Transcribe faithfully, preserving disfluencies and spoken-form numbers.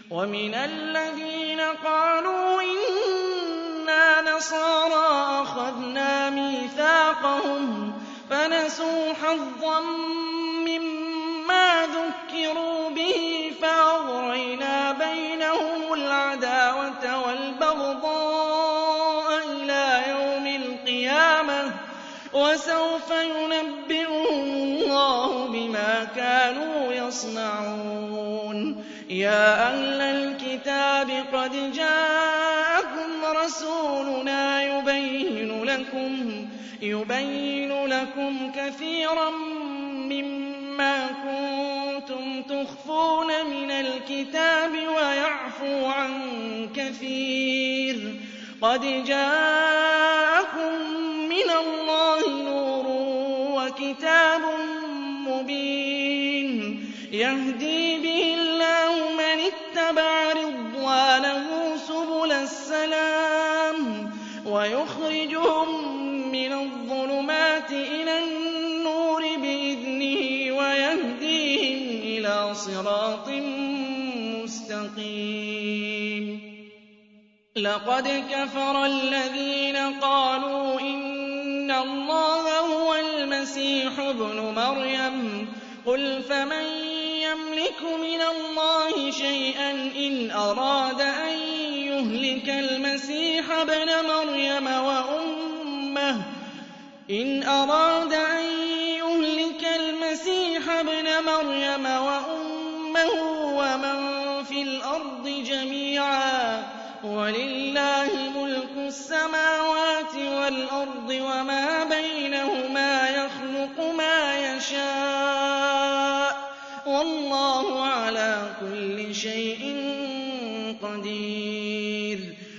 وَمِنَ الَّذِينَ قَالُوا إِنَّا نَصَارَىٰ أَخَذْنَا مِيثَاقَهُمْ فَنَسُوا حَظًّا مِّمَّا ذُكِّرُوا بِهِ فَأَغْرَيْنَا بَيْنَهُمُ الْعَدَاوَةَ وَالْبَغْضَاءَ إِلَىٰ يَوْمِ الْقِيَامَةِ ۚ وَسَوْفَ يُنَبِّئُهُمُ اللَّهُ بِمَا كَانُوا يَصْنَعُونَ. يَا أَهْلَ الْكِتَابِ قَدْ جَاءَكُمْ رَسُولُنَا يُبَيِّنُ لَكُمْ كَثِيرًا مِّمَّا كُنتُمْ تُخْفُونَ مِنَ الْكِتَابِ وَيَعْفُو عَن كَثِيرٍ ۚ قَدْ جَاءَكُم مِّنَ اللَّهِ نُورٌ وَكِتَابٌ مُّبِينٌ يَهْدِي بِهِ اللَّهُ مَنِ اتَّبَعَ رِضْوَانَهُ سُبُلَ السَّلَامِ وَيُخْرِجُهُم مِّنَ الظُّلُمَاتِ إِلَى النُّورِ بِإِذْنِهِ وَيَهْدِيهِمْ إِلَىٰ صِرَاطٍ مُّسْتَقِيمٍ. لَقَدْ كَفَرَ الَّذِينَ قَالُوا إِنَّ اللَّهَ هُوَ الْمَسِيحُ ابْنُ مَرْيَمَ ۚ قُلْ فَمَن يَمْلِكُ مِنَ اللَّهِ شَيْئًا إِنْ أَرَادَ أَن يُهْلِكَ الْمَسِيحَ ابْنَ مَرْيَمَ وَأُمَّهُ إِنْ أَرَادَ أَن يُهْلِكَ الْمَسِيحَ ابْنَ مَرْيَمَ وَأُمَّهُ وَمَن فِي الْأَرْضِ جَمِيعًا ۗ وَلِلَّهِ مُلْكُ السَّمَاوَاتِ وَالْأَرْضِ وَمَا بَيْنَهُمَا ۚ يَخْلُقُ مَا يَشَاءُ ۚ وَاللَّهُ عَلَىٰ كُلِّ شَيْءٍ قَدِيرٌ.